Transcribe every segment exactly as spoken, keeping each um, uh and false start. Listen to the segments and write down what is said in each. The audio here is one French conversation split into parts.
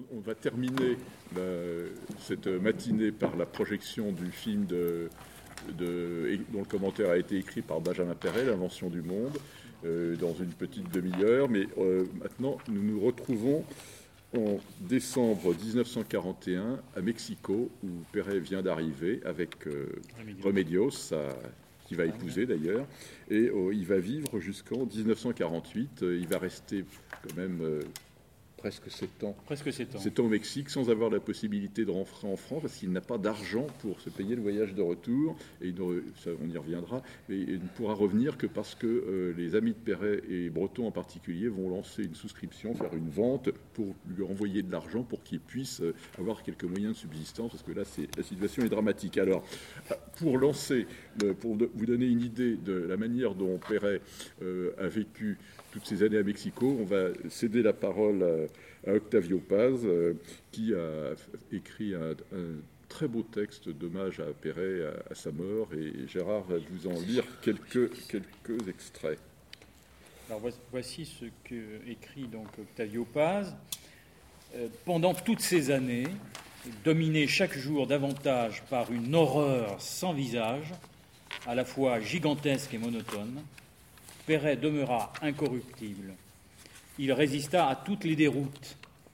on va terminer la, cette matinée par la projection du film de, de, dont le commentaire a été écrit par Benjamin Perret, L'invention du monde, euh, dans une petite demi-heure. Mais euh, maintenant, nous nous retrouvons en décembre dix-neuf cent quarante et un à Mexico, où Perret vient d'arriver avec euh, Remedios, sa, qui va épouser d'ailleurs, et euh, il va vivre jusqu'en dix-neuf cent quarante-huit. Euh, il va rester quand même euh, presque sept ans. Presque sept ans. sept ans au Mexique, sans avoir la possibilité de rentrer en France, parce qu'il n'a pas d'argent pour se payer le voyage de retour, et il ne, ça, on y reviendra, mais il ne pourra revenir que parce que euh, les amis de Perret, et Breton en particulier, vont lancer une souscription, faire une vente, pour lui envoyer de l'argent, pour qu'il puisse euh, avoir quelques moyens de subsistance, parce que là, c'est, la situation est dramatique. Alors, pour lancer, le, pour de, vous donner une idée de la manière dont Perret euh, a vécu toutes ces années à Mexico, on va céder la parole à, à Octavio Paz, euh, qui a écrit un, un très beau texte d'hommage à Perret à, à sa mort, et Gérard va vous en lire quelques, quelques extraits. Alors voici ce que écrit donc Octavio Paz. Euh, pendant toutes ces années, dominé chaque jour davantage par une horreur sans visage, à la fois gigantesque et monotone, Perret demeura incorruptible. Il résista à toutes les déroutes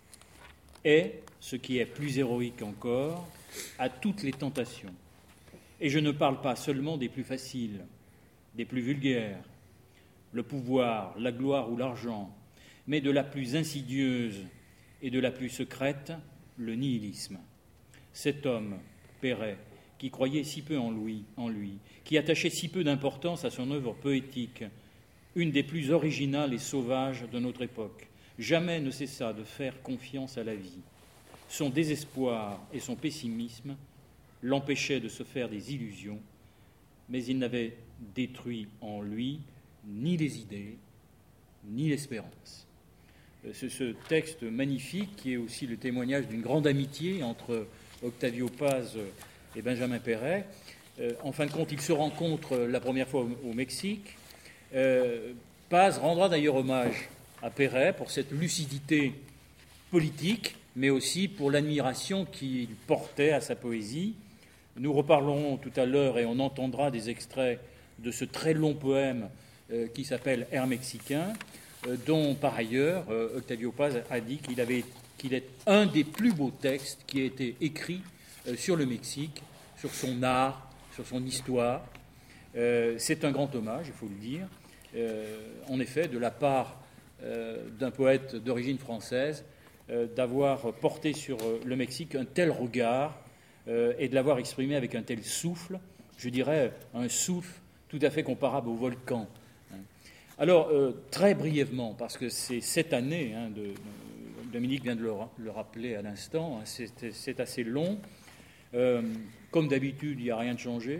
et, ce qui est plus héroïque encore, à toutes les tentations. Et je ne parle pas seulement des plus faciles, des plus vulgaires, le pouvoir, la gloire ou l'argent, mais de la plus insidieuse et de la plus secrète, le nihilisme. Cet homme, Perret, qui croyait si peu en lui, en lui, qui attachait si peu d'importance à son œuvre poétique, une des plus originales et sauvages de notre époque, jamais ne cessa de faire confiance à la vie. Son désespoir et son pessimisme l'empêchaient de se faire des illusions, mais il n'avait détruit en lui ni les idées, ni l'espérance. Ce, ce texte magnifique, qui est aussi le témoignage d'une grande amitié entre Octavio Paz et Benjamin Perret, euh, en fin de compte, ils se rencontrent la première fois au, au Mexique. Euh, Paz rendra d'ailleurs hommage à Perret pour cette lucidité politique, mais aussi pour l'admiration qu'il portait à sa poésie. Nous reparlerons tout à l'heure et on entendra des extraits de ce très long poème euh, qui s'appelle Air mexicain, euh, dont par ailleurs euh, Octavio Paz a dit qu'il, avait, qu'il est un des plus beaux textes qui a été écrit euh, sur le Mexique, sur son art, sur son histoire. Euh, c'est un grand hommage, il faut le dire. Euh, en effet, de la part euh, d'un poète d'origine française, euh, d'avoir porté sur euh, le Mexique un tel regard euh, et de l'avoir exprimé avec un tel souffle, je dirais un souffle tout à fait comparable au volcan. Alors, euh, très brièvement, parce que c'est cette année, hein, de, de, Dominique vient de le, le rappeler à l'instant, hein, c'est, c'est assez long. Euh, comme d'habitude, il n'y a rien de changé.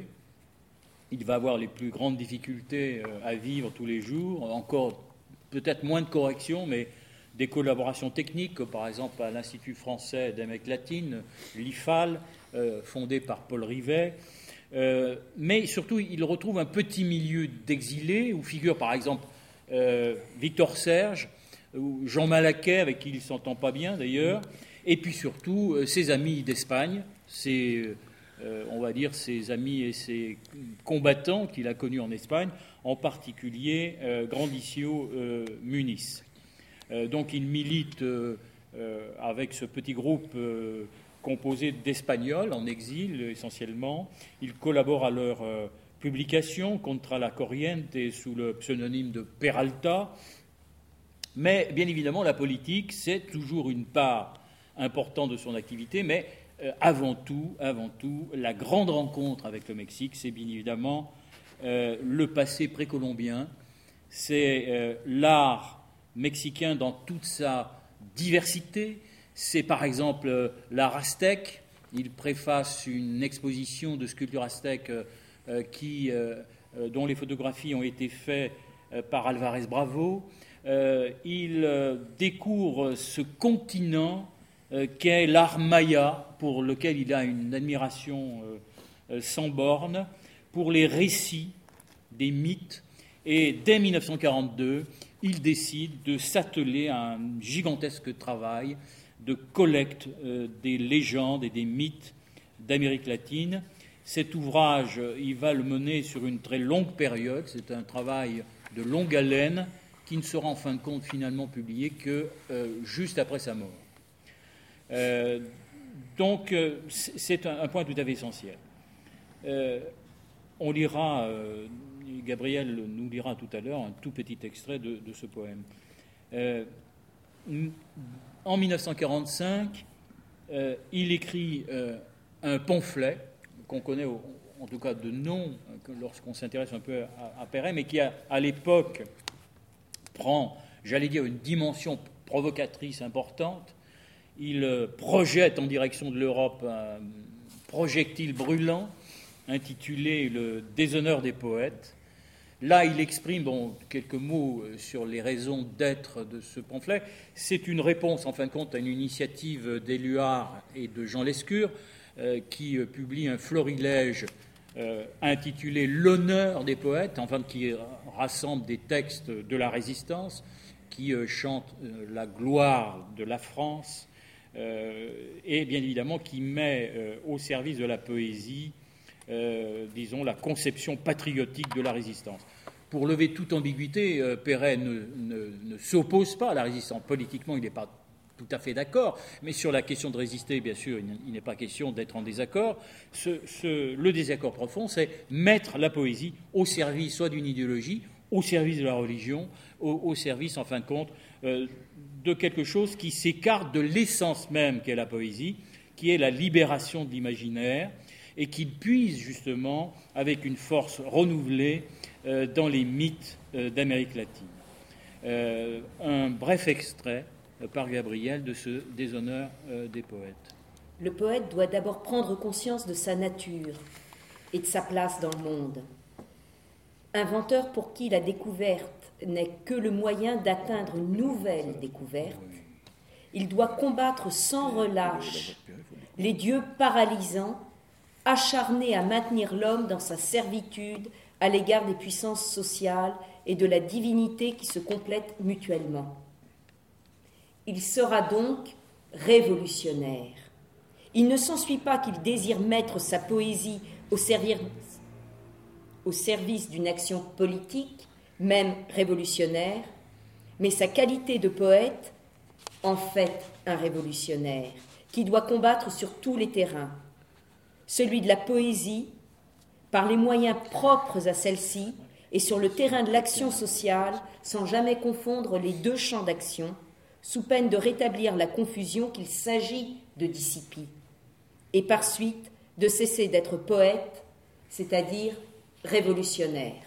Il va avoir les plus grandes difficultés à vivre tous les jours, encore peut-être moins de corrections, mais des collaborations techniques, comme par exemple à l'Institut français d'Amérique latine, l'I F A L, euh, fondé par Paul Rivet. Euh, mais surtout, il retrouve un petit milieu d'exilés, où figure par exemple euh, Victor Serge, ou Jean Malaquais, avec qui il ne s'entend pas bien d'ailleurs, et puis surtout euh, ses amis d'Espagne, ses... Euh, on va dire, ses amis et ses combattants qu'il a connus en Espagne, en particulier euh, Grandicio euh, Muniz. Euh, donc il milite euh, euh, avec ce petit groupe euh, composé d'Espagnols en exil essentiellement. Il collabore à leur euh, publication Contra la Corriente sous le pseudonyme de Peralta. Mais bien évidemment, la politique, c'est toujours une part importante de son activité, mais Euh, avant tout, avant tout, la grande rencontre avec le Mexique, c'est bien évidemment euh, le passé précolombien, c'est euh, l'art mexicain dans toute sa diversité, c'est par exemple euh, l'art aztèque. Il préface une exposition de sculpture aztèque euh, qui, euh, dont les photographies ont été faites euh, par Alvarez Bravo. Euh, il euh, découvre ce continent Euh, qu'est l'art maya, pour lequel il a une admiration euh, euh, sans borne, pour les récits des mythes. Et dès mille neuf cent quarante-deux, il décide de s'atteler à un gigantesque travail de collecte euh, des légendes et des mythes d'Amérique latine. Cet ouvrage, il va le mener sur une très longue période. C'est un travail de longue haleine qui ne sera en fin de compte finalement publié que euh, juste après sa mort. Euh, donc, euh, c'est un, un point tout à fait essentiel. Euh, on lira, euh, Gabriel nous lira tout à l'heure un tout petit extrait de, de ce poème. Euh, en mille neuf cent quarante-cinq, euh, il écrit euh, un pamphlet qu'on connaît au, en tout cas de nom lorsqu'on s'intéresse un peu à, à Perret, mais qui a, à l'époque prend, j'allais dire, une dimension provocatrice importante. Il projette en direction de l'Europe un projectile brûlant intitulé « Le déshonneur des poètes ». Là, il exprime bon, quelques mots sur les raisons d'être de ce pamphlet. C'est une réponse, en fin de compte, à une initiative d'Éluard et de Jean Lescure, euh, qui euh, publie un florilège euh, intitulé « L'honneur des poètes », enfin, qui rassemble des textes de la Résistance, qui euh, chantent euh, la gloire de la France, euh, et bien évidemment qui met euh, au service de la poésie Euh, disons, la conception patriotique de la résistance. Pour lever toute ambiguïté, euh, Perret ne, ne, ne s'oppose pas à la résistance. Politiquement, il n'est pas tout à fait d'accord, mais sur la question de résister, bien sûr, il n'est pas question d'être en désaccord. Ce, ce, le désaccord profond, c'est mettre la poésie au service soit d'une idéologie, au service de la religion, au, au service, en fin de compte, euh, de quelque chose qui s'écarte de l'essence même qu'est la poésie, qui est la libération de l'imaginaire, et qu'il puise justement avec une force renouvelée euh, dans les mythes euh, d'Amérique latine. Euh, un bref extrait euh, par Gabriel de ce déshonneur euh, des poètes. Le poète doit d'abord prendre conscience de sa nature et de sa place dans le monde. Inventeur pour qui la découverte n'est que le moyen d'atteindre une nouvelle découverte, il doit combattre sans relâche les dieux paralysants acharné à maintenir l'homme dans sa servitude à l'égard des puissances sociales et de la divinité qui se complètent mutuellement. Il sera donc révolutionnaire. Il ne s'ensuit pas qu'il désire mettre sa poésie au service, au service d'une action politique, même révolutionnaire, mais sa qualité de poète en fait un révolutionnaire qui doit combattre sur tous les terrains. Celui de la poésie, par les moyens propres à celle-ci, et sur le terrain de l'action sociale, sans jamais confondre les deux champs d'action, sous peine de rétablir la confusion qu'il s'agit de dissiper, et par suite de cesser d'être poète, c'est-à-dire révolutionnaire.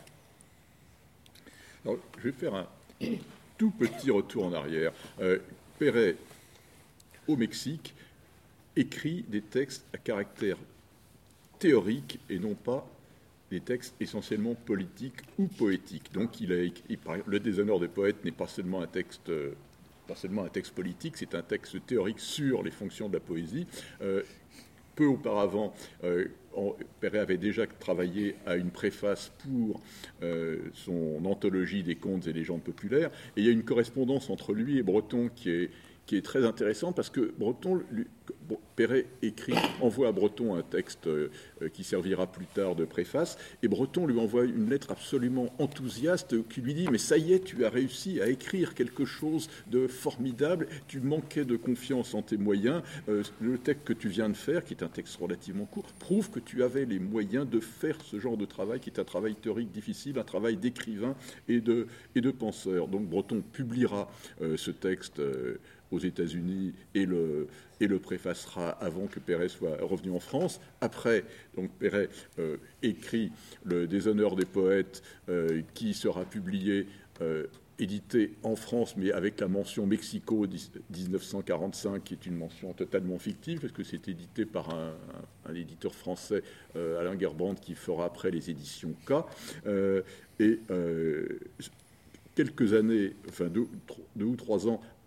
Alors, je vais faire un tout petit retour en arrière. Euh, Perret, au Mexique, écrit des textes à caractère théorique et non pas des textes essentiellement politiques ou poétiques. Donc, il a écrit, le déshonneur des poètes n'est pas seulement un texte, pas seulement un texte politique, c'est un texte théorique sur les fonctions de la poésie. Euh, peu auparavant, euh, Perret avait déjà travaillé à une préface pour euh, son anthologie des contes et légendes populaires, et il y a une correspondance entre lui et Breton qui est qui est très intéressant parce que Breton, lui, Perret écrit, envoie à Breton un texte euh, qui servira plus tard de préface, et Breton lui envoie une lettre absolument enthousiaste qui lui dit « Mais ça y est, tu as réussi à écrire quelque chose de formidable, tu manquais de confiance en tes moyens, euh, le texte que tu viens de faire, qui est un texte relativement court, prouve que tu avais les moyens de faire ce genre de travail, qui est un travail théorique difficile, un travail d'écrivain et de, et de penseur. » Donc Breton publiera euh, ce texte euh, aux États-Unis et le, et le préfacera avant que Perret soit revenu en France. Après, donc Perret euh, écrit Le déshonneur des poètes euh, qui sera publié, euh, édité en France, mais avec la mention Mexico dix-neuf cent quarante-cinq, qui est une mention totalement fictive, parce que c'est édité par un, un, un éditeur français, euh, Alain Gerbrand, qui fera après les éditions K. Euh, et euh, quelques années, enfin deux, deux ou trois ans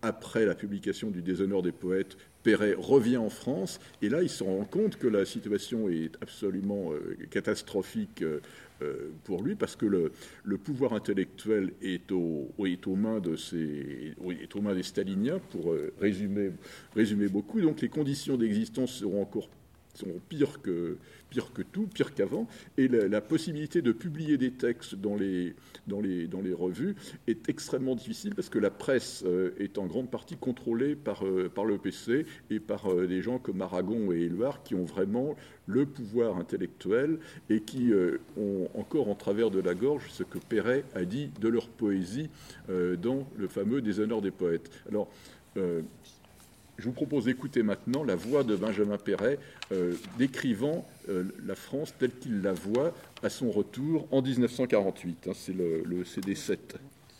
après la publication du Déshonneur des poètes, Perret revient en France, et là, il se rend compte que la situation est absolument euh, catastrophique euh, euh, pour lui, parce que le, le pouvoir intellectuel est, au, est, aux mains de ces, est aux mains des staliniens, pour euh, résumer, résumer beaucoup. Donc les conditions d'existence seront encore sont pires que, pire que tout, pire qu'avant, et la, la possibilité de publier des textes dans les, dans, les, dans les revues est extrêmement difficile, parce que la presse euh, est en grande partie contrôlée par, euh, par l'E P C et par euh, des gens comme Aragon et Éluard, qui ont vraiment le pouvoir intellectuel et qui euh, ont encore en travers de la gorge ce que Perret a dit de leur poésie euh, dans le fameux Déshonneur des poètes. Alors, euh, je vous propose d'écouter maintenant la voix de Benjamin Perret euh, décrivant euh, la France telle qu'il la voit à son retour en dix-neuf cent quarante-huit. Hein, c'est le, le C D sept.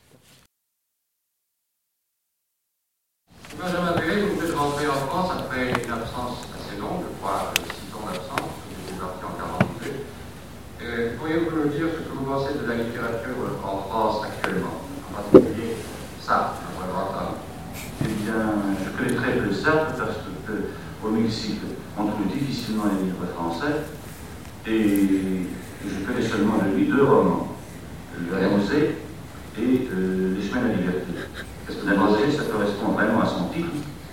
Benjamin Perret, vous êtes rentré en France après une absence assez longue, je crois, six ans d'absence, vous êtes parti en quarante-deux. Euh, pourriez-vous nous dire ce que vous pensez de la littérature en France actuellement, en particulier ça, notre grand homme? Eh bien, je connais très peu ça, parce qu'au Mexique, on trouve difficilement les livres français, et je connais seulement de lui deux romans, La Rosée et euh, Les chemins de la liberté. Parce que La Rosée, ça correspond vraiment à son titre,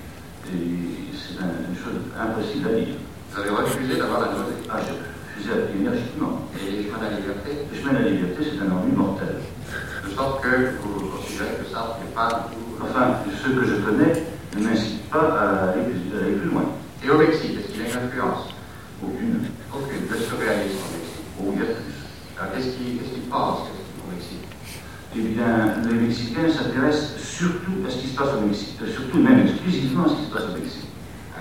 et c'est un, une chose impossible à lire. Vous avez refusé d'avoir La Rosée? Ah, j'ai refusé énergiquement. Et Les chemins de la liberté? Les chemins de la liberté, c'est un ennui mortel. De sorte que vous considérez que ça n'est pas du tout... Enfin, ceux que je connais ne m'incitent pas à aller, à aller plus loin. Et au Mexique, est-ce qu'il y a une influence? Aucune. Aucune. Le surréalisme au Mexique. Oh, il y a plus. Alors qu'est-ce qu'ils qu'est-ce qu'ils pensent au Mexique? Eh bien, les Mexicains s'intéressent surtout à ce qui se passe au Mexique, surtout même exclusivement à ce qui se passe au Mexique.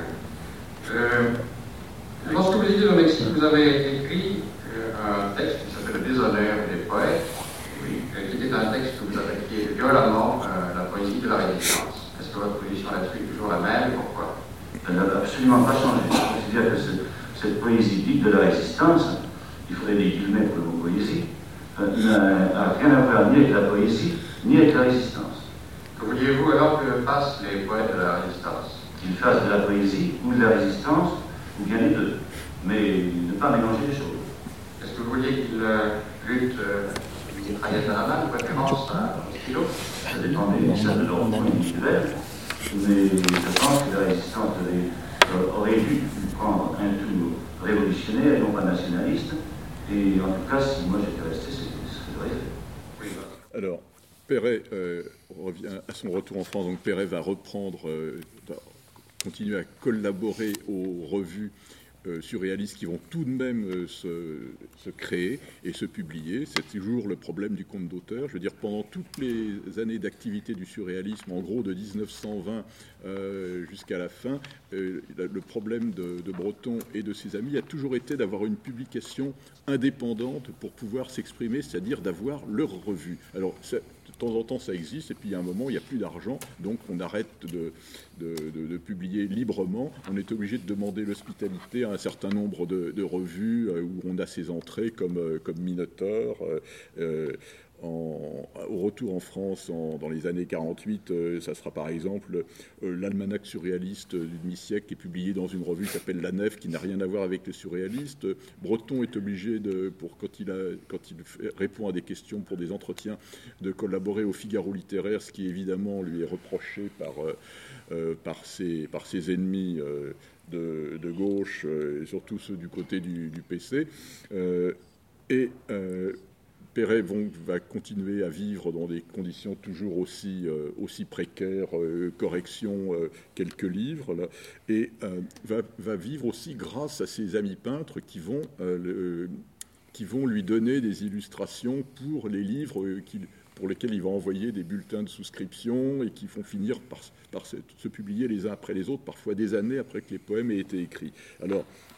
Euh, lorsque vous étiez au Mexique, vous avez écrit euh, un texte qui s'appelle Le Déshonneur des poètes, oui, euh, qui était un texte où vous attaquiez violemment euh, la poésie de la résistance. Est-ce que votre position là-dessus est toujours la même et pourquoi? Elle n'a absolument pas changé. Je considère que ce, cette poésie dite de la résistance, il faudrait des guillemets pour le mot poésie, euh, n'a rien à voir ni avec la poésie, ni avec la résistance. Que vouliez-vous alors que fassent les poètes de la résistance? Qu'ils fassent de la poésie ou de la résistance, ou bien les deux, mais ne pas mélanger les choses. Est-ce que vous vouliez qu'ils euh, luttent euh, une mitraillette à la main, de préférence à un stylo? Ça dépend des messages de leur individuel, mais je pense que la résistance aurait, aurait dû prendre un tour révolutionnaire et non pas nationaliste, et en tout cas, si moi j'étais resté, c'est ce que j'aurais fait. Oui, bah. Alors, Perret euh, revient à son retour en France, donc Perret va reprendre, euh, continuer à collaborer aux revues euh, surréalistes qui vont tout de même euh, se, se créer et se publier. C'est toujours le problème du compte d'auteur. Je veux dire, pendant toutes les années d'activité du surréalisme, en gros de dix-neuf cent vingt euh, jusqu'à la fin, euh, le problème de, de Breton et de ses amis a toujours été d'avoir une publication indépendante pour pouvoir s'exprimer, c'est-à-dire d'avoir leur revue. Alors, de temps en temps, ça existe, et puis il y a un moment, il n'y a plus d'argent, donc on arrête de, de, de, de publier librement. On est obligé de demander l'hospitalité à un certain nombre de, de revues euh, où on a ses entrées, comme, euh, comme Minotaur. Euh, euh, En, au retour en France en, dans les années quarante-huit, euh, ça sera par exemple euh, l'almanach surréaliste du demi-siècle qui est publié dans une revue qui s'appelle La Nef, qui n'a rien à voir avec les surréalistes. Breton est obligé, de, pour, quand il, a, quand il fait, répond à des questions pour des entretiens, de collaborer au Figaro littéraire, ce qui évidemment lui est reproché par, euh, par, ses, par ses ennemis euh, de, de gauche, euh, et surtout ceux du côté du, du P C. Euh, et euh, Perret va continuer à vivre dans des conditions toujours aussi, euh, aussi précaires, euh, correction, euh, quelques livres, là, et euh, va, va vivre aussi grâce à ses amis peintres qui vont, euh, le, qui vont lui donner des illustrations pour les livres euh, qu'il, pour lesquels il va envoyer des bulletins de souscription et qui vont finir par, par se, se publier les uns après les autres, parfois des années après que les poèmes aient été écrits. Alors,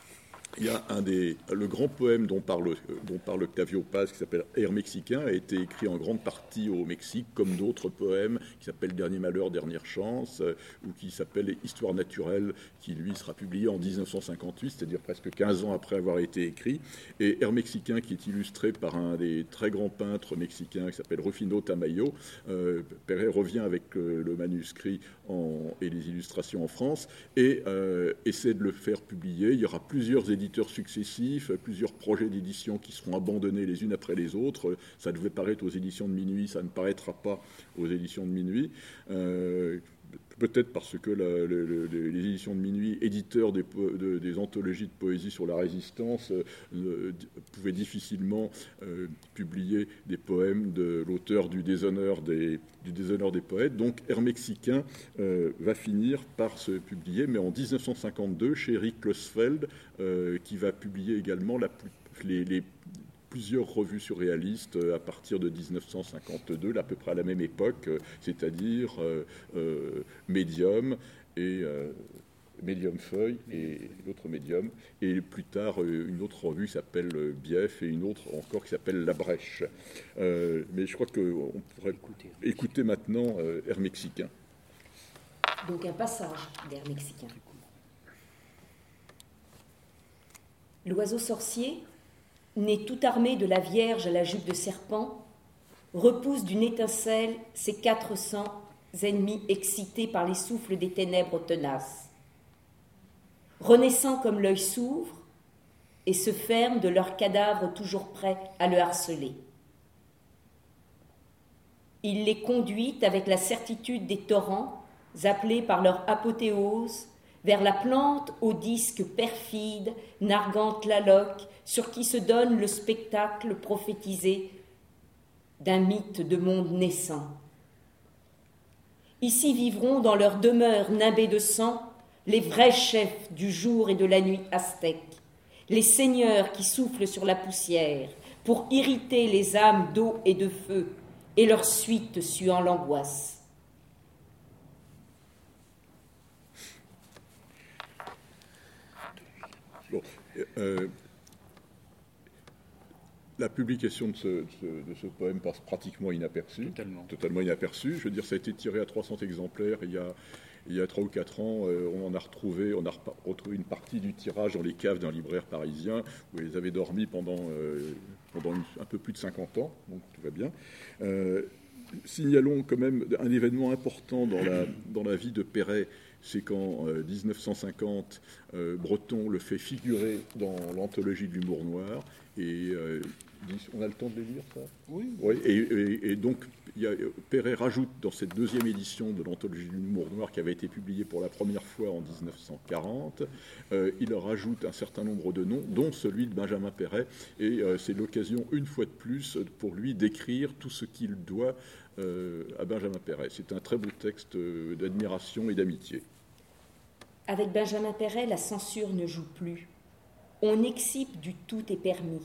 il y a un des, le grand poème dont parle, dont parle Octavio Paz, qui s'appelle Air mexicain, a été écrit en grande partie au Mexique, comme d'autres poèmes qui s'appellent Dernier malheur, dernière chance, euh, ou qui s'appelle Histoire naturelle, qui lui sera publié en dix-neuf cent cinquante-huit, c'est-à-dire presque quinze ans après avoir été écrit. Et Air mexicain, qui est illustré par un des très grands peintres mexicains qui s'appelle Rufino Tamayo. Euh, Perret revient avec euh, le manuscrit en, et les illustrations en France et euh, essaie de le faire publier. Il y aura plusieurs éditeurs successifs, plusieurs projets d'édition qui seront abandonnés les unes après les autres. Ça devait paraître aux éditions de Minuit, ça ne paraîtra pas aux éditions de Minuit. Euh, Peut-être parce que la, le, le, les éditions de Minuit, éditeurs des, de, des anthologies de poésie sur la résistance, euh, pouvaient difficilement euh, publier des poèmes de l'auteur du déshonneur des, du déshonneur des poètes. Donc Air mexicain euh, va finir par se publier, mais en dix-neuf cent cinquante-deux, chez Eric Klosfeld, euh, qui va publier également la, les, les plusieurs revues surréalistes à partir de dix-neuf cent cinquante-deux, à peu près à la même époque, c'est-à-dire euh, euh, Médium et euh, Médium Feuille et l'autre Médium, et plus tard une autre revue qui s'appelle Bief et une autre encore qui s'appelle La Brèche. Euh, mais je crois qu'on pourrait écouter, écouter maintenant euh, Air mexicain. Donc un passage d'Air mexicain. L'oiseau sorcier, né tout armé de la Vierge à la jupe de serpent, repousse d'une étincelle ses quatre cents ennemis excités par les souffles des ténèbres tenaces. Renaissant comme l'œil s'ouvre et se ferme de leurs cadavres toujours prêts à le harceler. Il les conduit avec la certitude des torrents, appelés par leur apothéose, vers la plante au disque perfide, narguante la loque, sur qui se donne le spectacle prophétisé d'un mythe de monde naissant. Ici vivront dans leur demeure nimbée de sang les vrais chefs du jour et de la nuit aztèques, les seigneurs qui soufflent sur la poussière pour irriter les âmes d'eau et de feu et leur suite suant l'angoisse. Bon, euh, la publication de ce, de, ce, de ce poème passe pratiquement inaperçue. Totalement. Totalement inaperçue. Je veux dire, ça a été tiré à trois cents exemplaires il y a, il y a trois ou quatre ans. Euh, on en a retrouvé, on a retrouvé une partie du tirage dans les caves d'un libraire parisien où ils avaient dormi pendant, euh, pendant une, un peu plus de cinquante ans. Donc tout va bien. Euh, signalons quand même un événement important dans la, dans la vie de Perret. C'est qu'en euh, dix-neuf cent cinquante, euh, Breton le fait figurer dans l'anthologie de l'humour noir. Et euh, on a le temps de les lire, ça ? Oui. Oui. Et, et, et donc, il y a, Perret rajoute dans cette deuxième édition de l'anthologie de l'humour noir qui avait été publiée pour la première fois en dix-neuf cent quarante, euh, il rajoute un certain nombre de noms, dont celui de Benjamin Perret. Et euh, c'est l'occasion, une fois de plus, pour lui d'écrire tout ce qu'il doit euh, à Benjamin Perret. C'est un très beau texte euh, d'admiration et d'amitié. Avec Benjamin Perret, la censure ne joue plus. On excipe du tout est permis.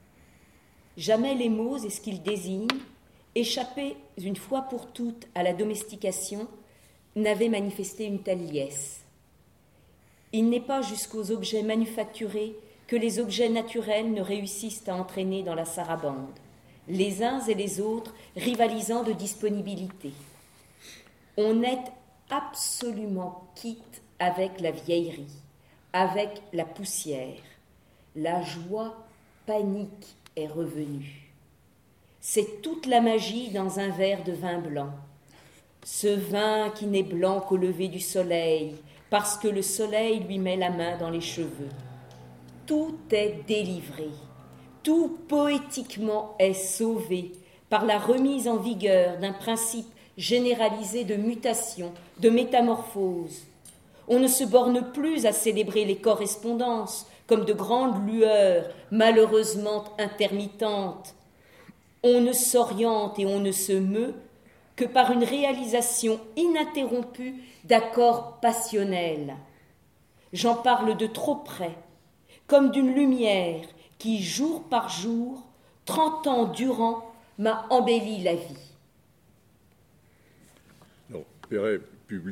Jamais les mots et ce qu'ils désignent, échappés une fois pour toutes à la domestication, n'avaient manifesté une telle liesse. Il n'est pas jusqu'aux objets manufacturés que les objets naturels ne réussissent à entraîner dans la sarabande, les uns et les autres rivalisant de disponibilité. On est absolument quitte avec la vieillerie, avec la poussière. La joie panique est revenue. C'est toute la magie dans un verre de vin blanc. Ce vin qui n'est blanc qu'au lever du soleil, parce que le soleil lui met la main dans les cheveux. Tout est délivré. Tout poétiquement est sauvé par la remise en vigueur d'un principe généralisé de mutation, de métamorphose. On ne se borne plus à célébrer les correspondances comme de grandes lueurs malheureusement intermittentes. On ne s'oriente et on ne se meut que par une réalisation ininterrompue d'accords passionnels. J'en parle de trop près, comme d'une lumière qui, jour par jour, trente ans durant, m'a embelli la vie. Alors, Perret publie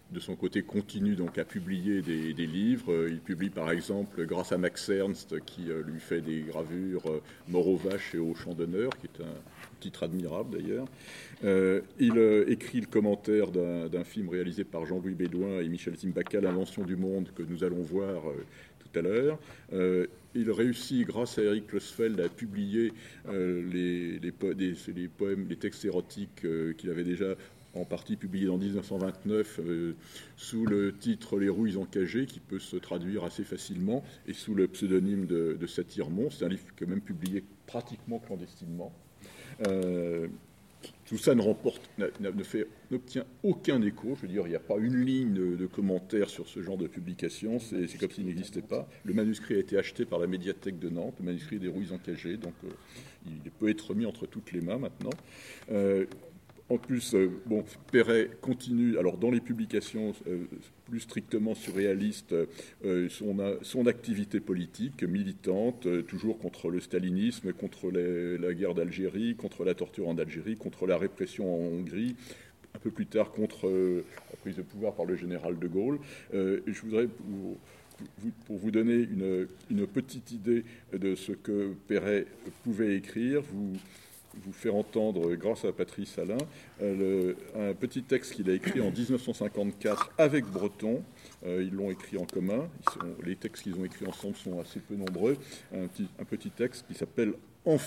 de son côté, continue donc à publier des, des livres. Il publie par exemple, grâce à Max Ernst, qui lui fait des gravures Mort aux vaches et au champ d'honneur, qui est un titre admirable d'ailleurs. Euh, il euh, écrit le commentaire d'un, d'un film réalisé par Jean-Louis Bédouin et Michel Zimbaka, L'Invention du monde, que nous allons voir euh, tout à l'heure. Euh, il réussit, grâce à Eric Losfeld, à publier euh, les, les, po- des, les poèmes, les textes érotiques euh, qu'il avait déjà en partie publié en dix-neuf cent vingt-neuf euh, sous le titre Les rouilles encagées, qui peut se traduire assez facilement, et sous le pseudonyme de, de Satyre-Mont. C'est un livre qui est même publié pratiquement clandestinement. Euh, tout ça ne remporte, ne fait, n'obtient aucun écho. Je veux dire, il n'y a pas une ligne de, de commentaires sur ce genre de publication. C'est, c'est comme s'il n'existait pas. Le manuscrit a été acheté par la médiathèque de Nantes, le manuscrit des rouilles encagées, donc euh, il peut être remis entre toutes les mains maintenant. Euh, En plus, euh, bon, Perret continue, alors dans les publications euh, plus strictement surréalistes, euh, son, a, son activité politique militante, euh, toujours contre le stalinisme, contre les, la guerre d'Algérie, contre la torture en Algérie, contre la répression en Hongrie, un peu plus tard contre euh, la prise de pouvoir par le général de Gaulle. Euh, et je voudrais... Pour, Pour vous donner une, une petite idée de ce que Perret pouvait écrire, vous, vous faire entendre, grâce à Patrice Alain, euh, le, un petit texte qu'il a écrit en dix-neuf cent cinquante-quatre avec Breton. Euh, ils l'ont écrit en commun. Ils sont, les textes qu'ils ont écrits ensemble sont assez peu nombreux. Un petit, un petit texte qui s'appelle « Enfin ».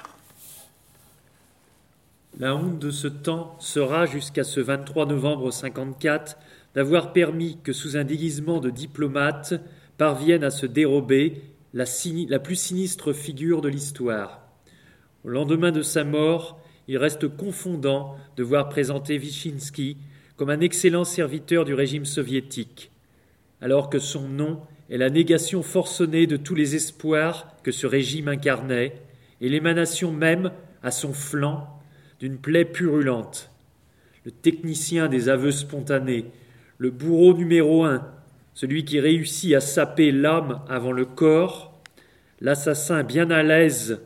La honte de ce temps sera, jusqu'à ce vingt-trois novembre cinquante-quatre, d'avoir permis que, sous un déguisement de diplomate, parvienne à se dérober la, sini- la plus sinistre figure de l'histoire. Au lendemain de sa mort, il reste confondant de voir présenter Wyszynski comme un excellent serviteur du régime soviétique, alors que son nom est la négation forcenée de tous les espoirs que ce régime incarnait et l'émanation même, à son flanc, d'une plaie purulente. Le technicien des aveux spontanés, le bourreau numéro un, celui qui réussit à saper l'âme avant le corps, l'assassin bien à l'aise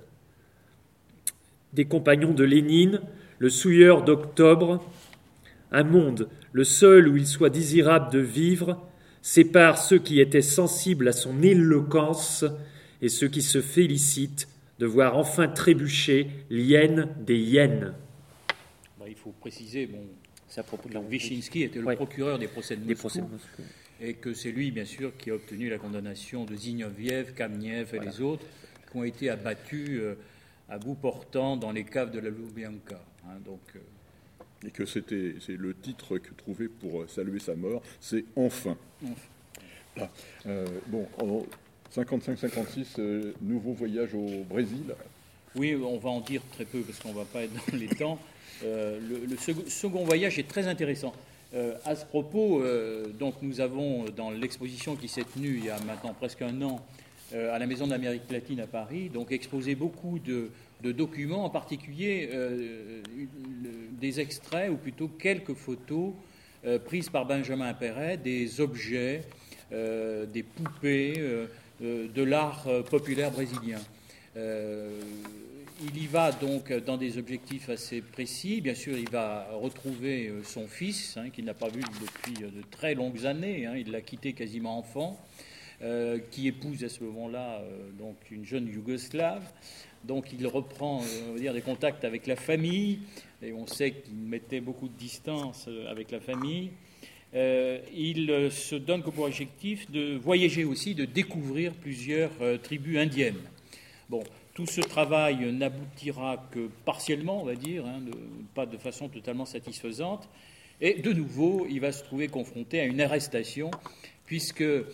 des compagnons de Lénine, le souilleur d'octobre, un monde, le seul où il soit désirable de vivre, sépare ceux qui étaient sensibles à son éloquence et ceux qui se félicitent de voir enfin trébucher l'hyène des hyènes. Bah, il faut préciser, bon, c'est à propos de Wyszynski était le ouais. procureur des procès de Moscou, Des procès de Moscou. Et que c'est lui, bien sûr, qui a obtenu la condamnation de Zinoviev, Kamiev et voilà. les autres, qui ont été abattus euh, à bout portant dans les caves de la Loubianka. Hein, donc, euh... Et que c'était, c'est le titre que trouvait pour saluer sa mort, c'est « Enfin ». Enfin. Euh, bon, en cinquante-cinq cinquante-six, euh, nouveau voyage au Brésil. Oui, on va en dire très peu parce qu'on ne va pas être dans les temps. Euh, le le second, second voyage est très intéressant. Euh, à ce propos, euh, donc nous avons dans l'exposition qui s'est tenue il y a maintenant presque un an euh, à la Maison de l'Amérique latine à Paris, donc exposé beaucoup de, de documents, en particulier euh, des extraits ou plutôt quelques photos euh, prises par Benjamin Perret des objets, euh, des poupées euh, euh, de l'art euh, populaire brésilien. Euh, il y va donc dans des objectifs assez précis. Bien sûr, il va retrouver son fils, hein, qu'il n'a pas vu depuis de très longues années. Hein, il l'a quitté quasiment enfant, euh, qui épouse à ce moment-là euh, donc une jeune Yougoslave. Donc il reprend euh, on va dire, des contacts avec la famille, et on sait qu'il mettait beaucoup de distance avec la famille. Euh, il euh, se donne comme objectif de voyager aussi, de découvrir plusieurs euh, tribus indiennes. Bon, tout ce travail n'aboutira que partiellement, on va dire, hein, de, pas de façon totalement satisfaisante. Et de nouveau, il va se trouver confronté à une arrestation, puisque euh,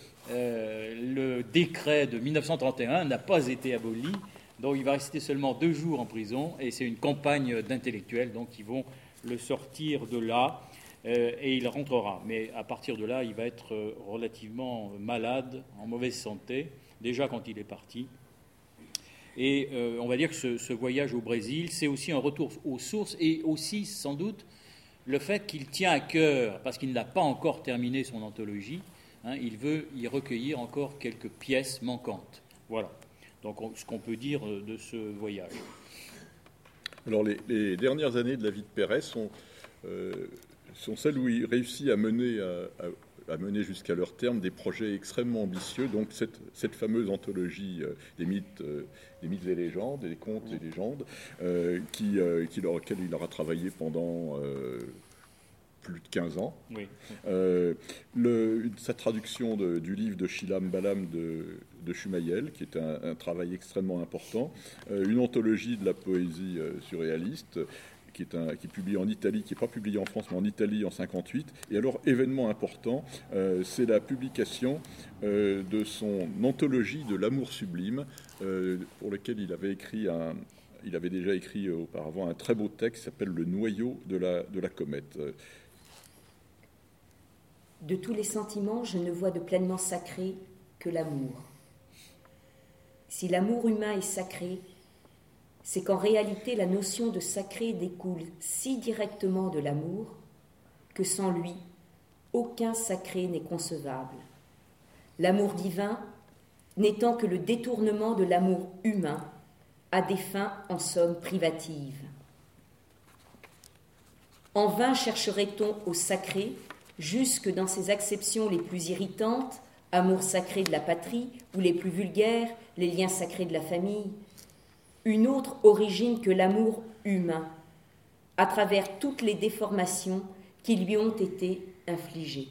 le décret de mille neuf cent trente et un n'a pas été aboli. Donc il va rester seulement deux jours en prison, et c'est une campagne d'intellectuels donc, qui vont le sortir de là, euh, et il rentrera. Mais à partir de là, il va être relativement malade, en mauvaise santé, déjà quand il est parti. Et euh, on va dire que ce, ce voyage au Brésil, c'est aussi un retour aux sources et aussi, sans doute, le fait qu'il tient à cœur, parce qu'il n'a pas encore terminé son anthologie, hein, il veut y recueillir encore quelques pièces manquantes. Voilà. Donc, on, ce qu'on peut dire de ce voyage. Alors, les, les dernières années de la vie de Perret sont, euh, sont celles où il réussit à mener, à, à, à mener jusqu'à leur terme des projets extrêmement ambitieux. Donc cette, cette fameuse anthologie euh, des, mythes, euh, des mythes et légendes, des contes et légendes, euh, qui, euh, qui leur, auquel il aura travaillé pendant euh, plus de quinze ans. Oui. Euh, le, sa traduction de, du livre de Shilam Balam de, de Chumayel, qui est un, un travail extrêmement important. Euh, une anthologie de la poésie euh, surréaliste, qui est, un, qui est publié en Italie, qui n'est pas publié en France, mais en Italie en cinquante-huit. Et alors, événement important, euh, c'est la publication euh, de son anthologie de l'amour sublime, euh, pour lequel il avait écrit un... Il avait déjà écrit auparavant un très beau texte qui s'appelle « Le noyau de la, de la comète ». De tous les sentiments, je ne vois de pleinement sacré que l'amour. Si l'amour humain est sacré, c'est qu'en réalité la notion de sacré découle si directement de l'amour que sans lui, aucun sacré n'est concevable. L'amour divin n'étant que le détournement de l'amour humain à des fins en somme privatives. En vain chercherait-on au sacré, jusque dans ses acceptions les plus irritantes, amour sacré de la patrie, ou les plus vulgaires, les liens sacrés de la famille, une autre origine que l'amour humain, à travers toutes les déformations qui lui ont été infligées.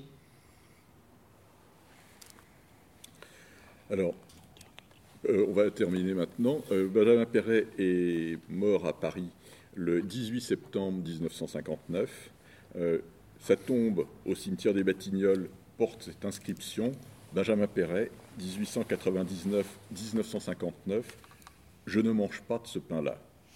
Alors, euh, on va terminer maintenant. Euh, Benjamin Péret est mort à Paris le dix-huit septembre dix-neuf cent cinquante-neuf. Euh, Sa tombe au cimetière des Batignolles porte cette inscription « Benjamin Péret, dix-huit cent quatre-vingt-dix-neuf à dix-neuf cent cinquante-neuf, je ne mange pas de ce pain-là ».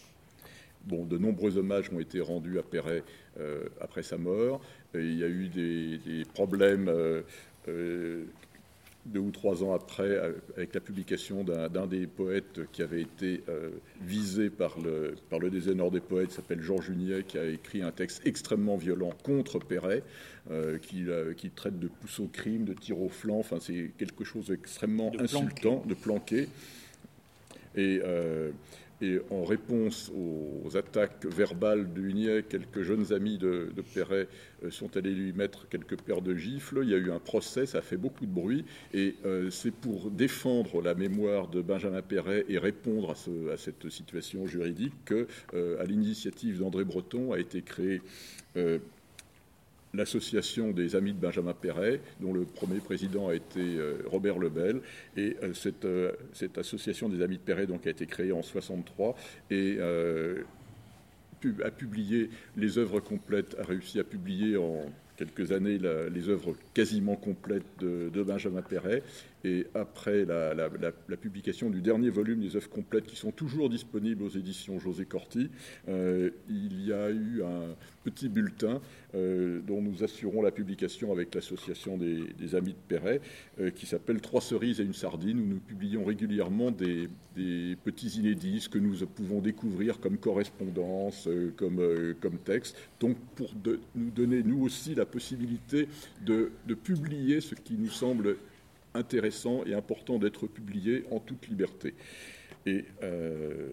Bon, de nombreux hommages ont été rendus à Péret euh, après sa mort. Et il y a eu des, des problèmes euh, euh, deux ou trois ans après, avec la publication d'un, d'un des poètes qui avait été euh, visé par le, par le déshonneur des poètes, qui s'appelle Georges Juniet, qui a écrit un texte extrêmement violent contre Péret, euh, qui, euh, qui traite de pousse au crime, de tir au flanc, enfin c'est quelque chose d'extrêmement de insultant, planqué. de planqué. Et, euh, et en réponse aux attaques verbales de Juniet, quelques jeunes amis de, de Péret euh, sont allés lui mettre quelques paires de gifles. Il y a eu un procès, ça a fait beaucoup de bruit. Et euh, c'est pour défendre la mémoire de Benjamin Péret et répondre à, ce, à cette situation juridique que, euh, à l'initiative d'André Breton, a été créée euh, l'association des Amis de Benjamin Péret, dont le premier président a été euh, Robert Lebel. Et euh, cette, euh, cette association des Amis de Péret donc, a été créée en soixante-trois et euh, pub- a publié les œuvres complètes, a réussi à publier en quelques années la, les œuvres quasiment complètes de, de Benjamin Péret. Et après la, la, la, la publication du dernier volume des œuvres complètes, qui sont toujours disponibles aux éditions José Corti, euh, il y a eu un petit bulletin euh, dont nous assurons la publication avec l'association des, des Amis de Péret, euh, qui s'appelle « Trois cerises et une sardine », où nous publions régulièrement des, des petits inédits, ce que nous pouvons découvrir comme correspondance, euh, comme, euh, comme texte, donc pour de, nous donner, nous aussi, la possibilité de, de publier ce qui nous semble intéressant et important d'être publié en toute liberté. Et euh,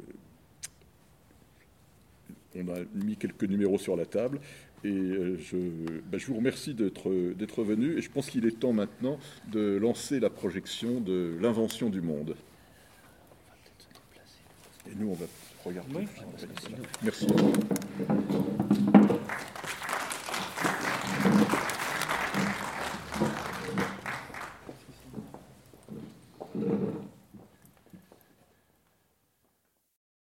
on a mis quelques numéros sur la table et je, ben je vous remercie d'être, d'être venu et je pense qu'il est temps maintenant de lancer la projection de l'invention du monde. Et nous, on va regarder. Oui. Merci. Thank you.